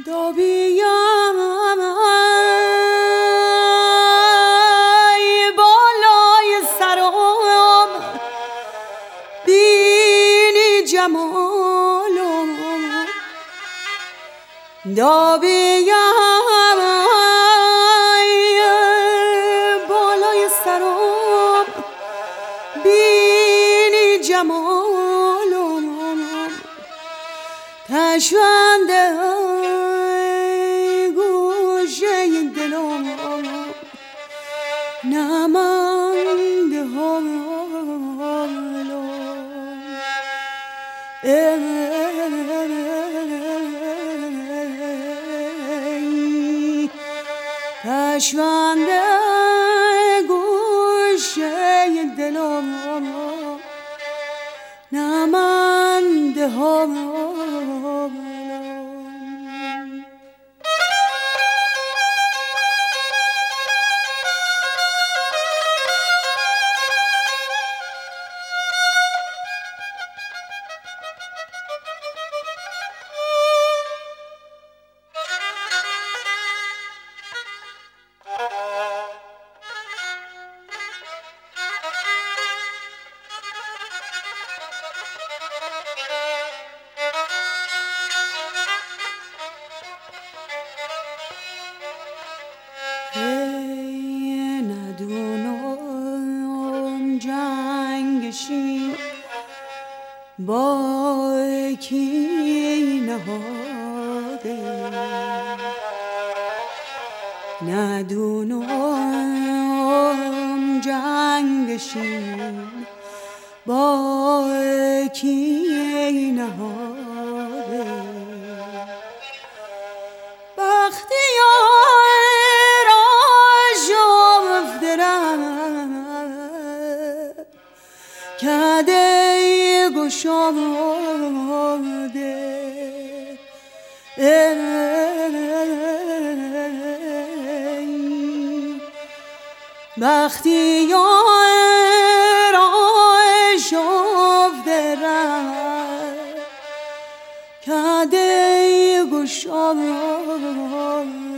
دابیم بالای سرم بینی جمالم دابیم بالای سرم بینی جمالم تشونده گوشه دلم نمانده حالم تشونده گوشه دلم نمانده حالم ندونم جنگشین با کی نهاده ندونم جنگشین با کی نهاده کده گشاده وقتی را شفته کده گشاده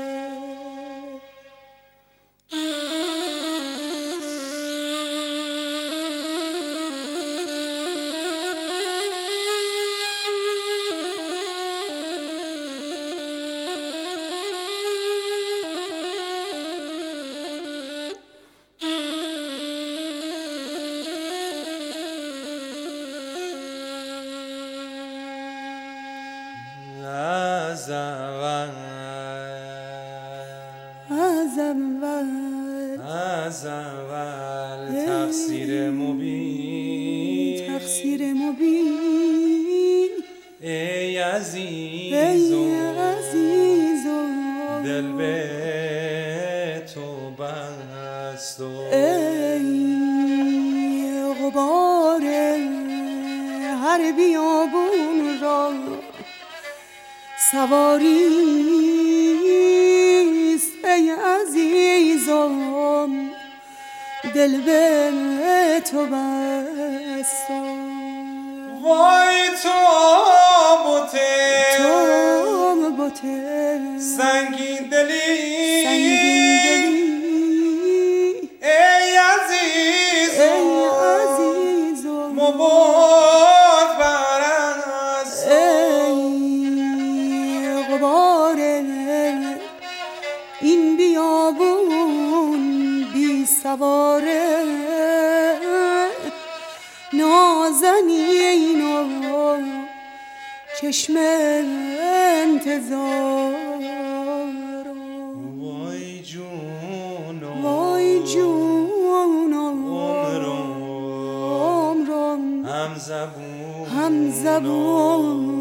از اول تقصیر مبین ای عزیزم دل به تو بست ای غبار هر بیابون را سواریست ای عزیزم دل به تو بستم وای تو بوته سنگین دلی ای عزیزم مباد برست ای غبار این بیابون بی سواره نازنینم چشم انتظارم وای جونم عمرم هم زبون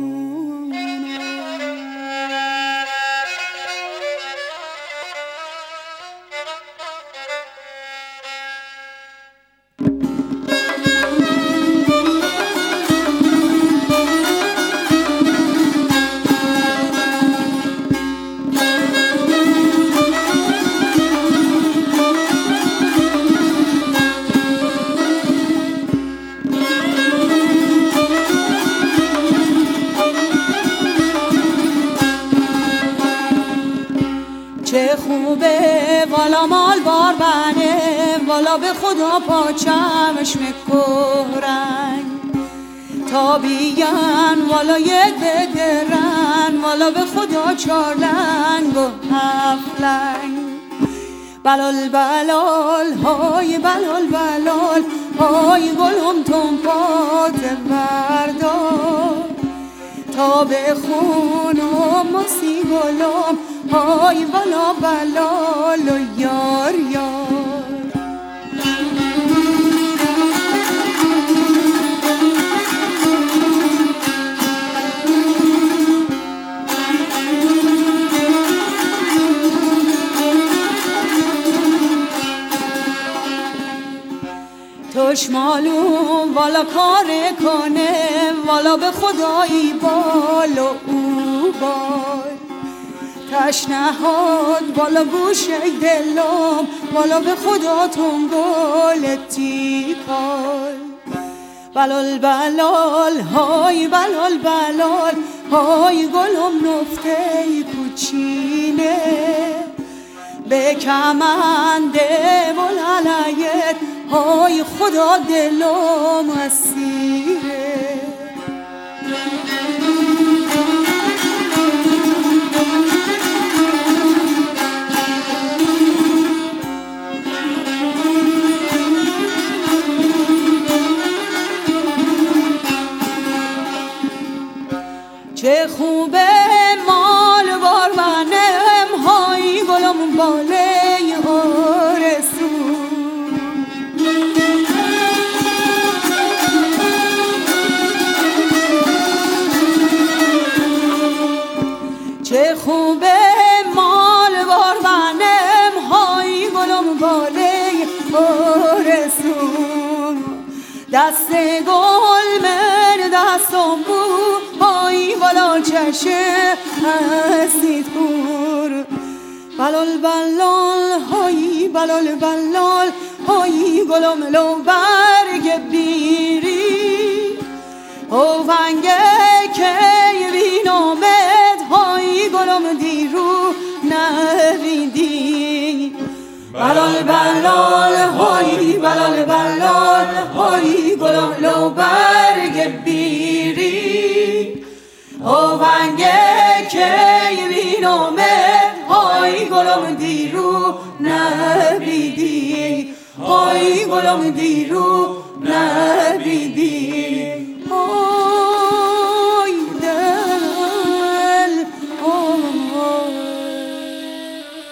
والا مال بار بنه والا به خدا پاچمش مکورن تا بیان والا یک بگرن والا به خدا 4 لنگ و 7 لنگ بلال بلال های بلال بلال های گلم تنپات بردار تا به خونم ماسی گلم های بلا بلال و یار یار تشمالون والا کار کنه والا به خدایی بال و او بال تشنهاد والا گوشه دلم والا به خدا تنگل تیکال بلال بلال های بلال بلال های گلم نفته کوچینه به کمنده ولالایت های خدا دلم اسیره چه خوبه مال بار منم های گلم باله آرزو چه خوبه مال بار منم های گلم باله آرزو دست گل من دستم بود های بالا چشه هستید پور بلال بلال های بلال بلال های گلم لو برگ بیری او ونگه که بینامد های گلم دیرو نویدی بلال بلال های بلال بلال های گلم لو برگ بیری او ونگه که بینامد های گلم دیرو نبیدی های گلم دیرو نبیدی